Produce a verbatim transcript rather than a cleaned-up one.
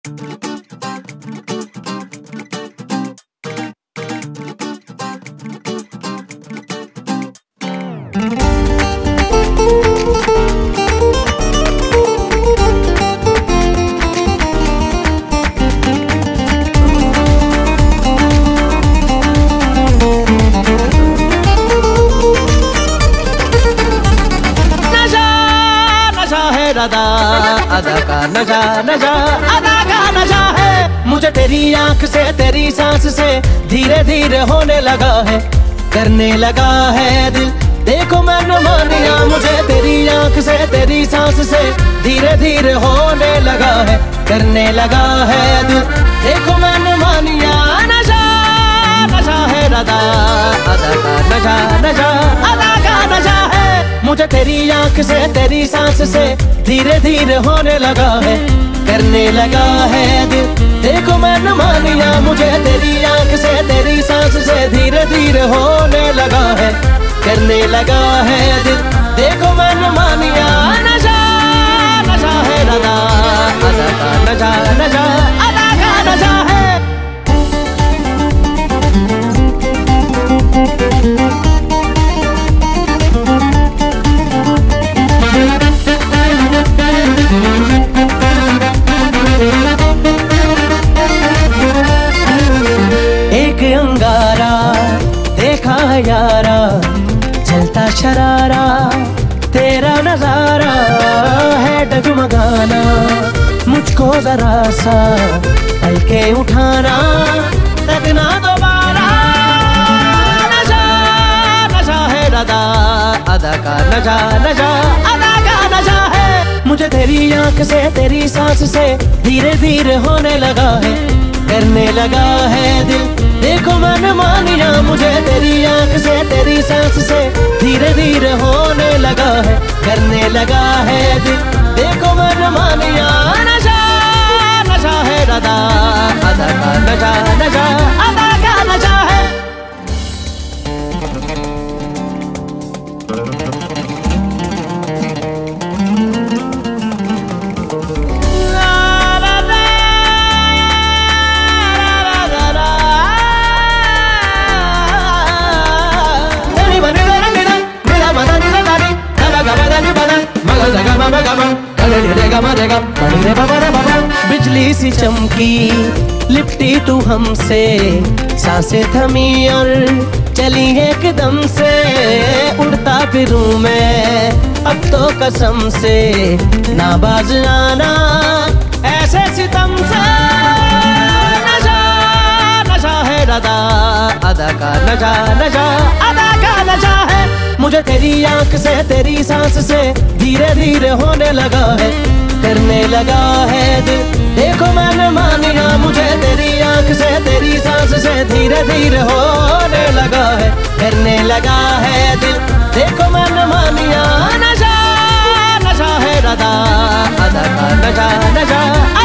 अदा अदा का नशा नशा अदा का नशा है। मुझे तेरी आंख से तेरी सांस से धीरे धीरे होने लगा है, करने लगा है दिल देखो मैंने मानिया। मुझे तेरी आंख से तेरी सांस से धीरे धीरे होने लगा है, करने लगा है दिल देखो मैंने मानिया। नशा नशा है अदा अदा का नशा नशा अदा का नशा है। मुझे तेरी आंख से तेरी सांस से धीरे धीरे होने लगा है, करने लगा है दिल देखो मैंने मानिया। मुझे तेरी आंख से तेरी सांस से धीरे धीरे होने लगा है, करने लगा है दिल देखो मैंने मानिया। नशा नशा है अदा अदा का नशा नशा अदा का नशा है। एक अंगारा देखा यारा चलता शरारा, तेरा नजारा है डगमगाना, मुझको जरा सा हल्के उठाना लगना दोबारा। नशा नशा है अदा अदा का नशा नशा अदा का नशा है। मुझे तेरी आंख से तेरी सांस से धीरे धीरे होने लगा है, करने लगा है दिल देखो मैंने मानिया। मुझे तेरी आंख से तेरी सांस से धीरे धीरे होने लगा है, करने लगा है दिल देखो मैंने मानिया। नशा नशा है अदा अदा का नशा नशा अदा का नशा है। बिजली सी चमकी लिपटी तू हमसे, सांसें थमी और चली एकदम से, उड़ता फिरूं मैं अब तो कसम से, ना बाज आना ऐसे सितम से। नशा नशा है अदा अदा का नशा नशा अदा का नशा है। मुझे तेरी आंख से तेरी सांस से धीरे धीरे होने लगा है, करने लगा है दिल देखो मैंने मानिया। मुझे तेरी आंख से तेरी सांस से धीरे धीरे होने लगा है, करने लगा है दिल देखो मैंने मानिया। नशा नशा है अदा अदा का नशा नशा